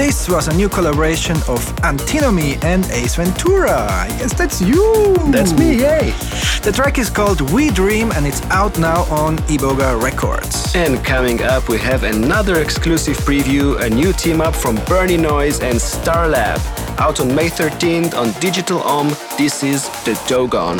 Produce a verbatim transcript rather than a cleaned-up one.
This was a new collaboration of Antinomy and Ace Ventura. Yes, that's you! That's me, yay! The track is called We Dream and it's out now on Iboga Records. And coming up, we have another exclusive preview, a new team-up from Bernie Noise and Starlab. Out on May thirteenth on Digital Om, this is The Dogon.